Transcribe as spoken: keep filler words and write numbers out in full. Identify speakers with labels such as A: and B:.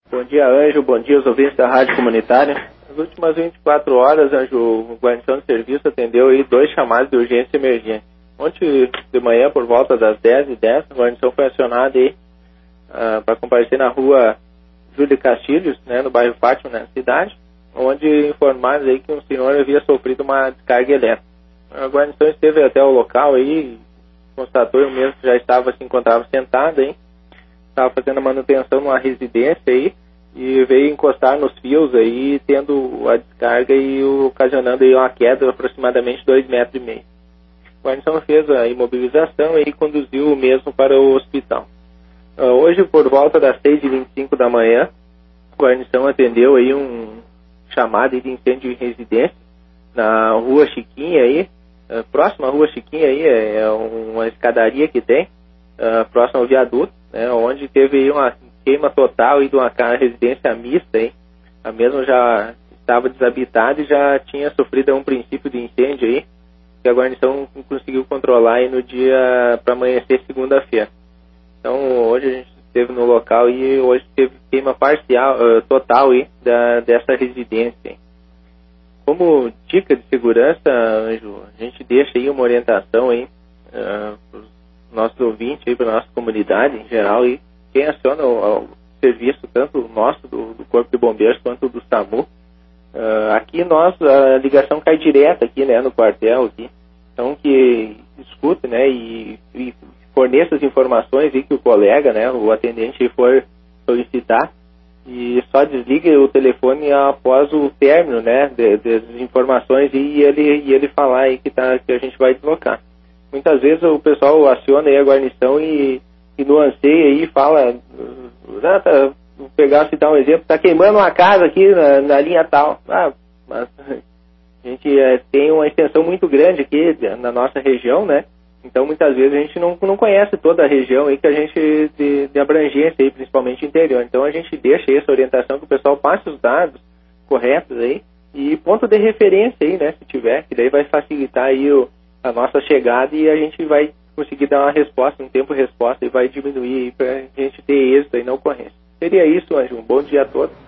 A: Bom dia, Anjo. Bom dia, os ouvintes da Rádio Comunitária. Nas últimas vinte e quatro horas, Anjo, o guarnição de serviço atendeu aí dois chamados de urgência e emergência. Ontem de manhã, por volta das dez e dez, a guarnição foi acionada aí uh, para comparecer na rua Júlio Castilhos, né, no bairro Fátima, na cidade, onde informaram aí que um senhor havia sofrido uma descarga elétrica. A guarnição esteve até o local aí, constatou o mesmo que já estava, se encontrava sentado aí, estava fazendo a manutenção numa residência aí, e veio encostar nos fios aí, tendo a descarga e ocasionando aí uma queda de aproximadamente dois metros e meio. A guarnição fez a imobilização e conduziu o mesmo para o hospital. Uh, hoje, por volta das seis e vinte e cinco da manhã, a guarnição atendeu aí um chamado de incêndio em residência na rua Chiquinha aí, uh, próxima à rua Chiquinha aí, é, é uma escadaria que tem, uh, próximo ao viaduto, né, onde teve aí uma queima total aí de uma residência mista aí. A mesma já estava desabitada e já tinha sofrido um princípio de incêndio aí, que a guarnição conseguiu controlar aí no dia para amanhecer segunda-feira. Então hoje a gente esteve no local e hoje teve queima parcial, uh, total aí da, dessa residência aí. Como dica de segurança, Anjo, a gente deixa aí uma orientação aí uh, para os nossos ouvintes aí, para a nossa comunidade em geral, e quem aciona o, o serviço, tanto o nosso, do, do Corpo de Bombeiros, quanto do SAMU. Uh, aqui nós, a ligação cai direto aqui, né, no quartel aqui. Então que escute, né, e, e forneça as informações aí que o colega, né, o atendente for solicitar, e só desligue o telefone após o término, né, das informações e ele, e ele falar aí que, tá, que a gente vai deslocar. Muitas vezes o pessoal aciona aí a guarnição e, e nuanceia aí e fala, ah, tá, vou pegar, citar um exemplo, tá queimando uma casa aqui na, na linha tal. Ah, mas a gente é, tem uma extensão muito grande aqui na nossa região, né? Então muitas vezes a gente não, não conhece toda a região aí que a gente de, de abrangência aí, principalmente interior. Então a gente deixa essa orientação que o pessoal passe os dados corretos aí e ponto de referência aí, né, se tiver, que daí vai facilitar aí o, a nossa chegada e a gente vai conseguir dar uma resposta, um tempo resposta e vai diminuir aí pra gente ter êxito aí na ocorrência. Seria isso, Anjo. Um bom dia a todos.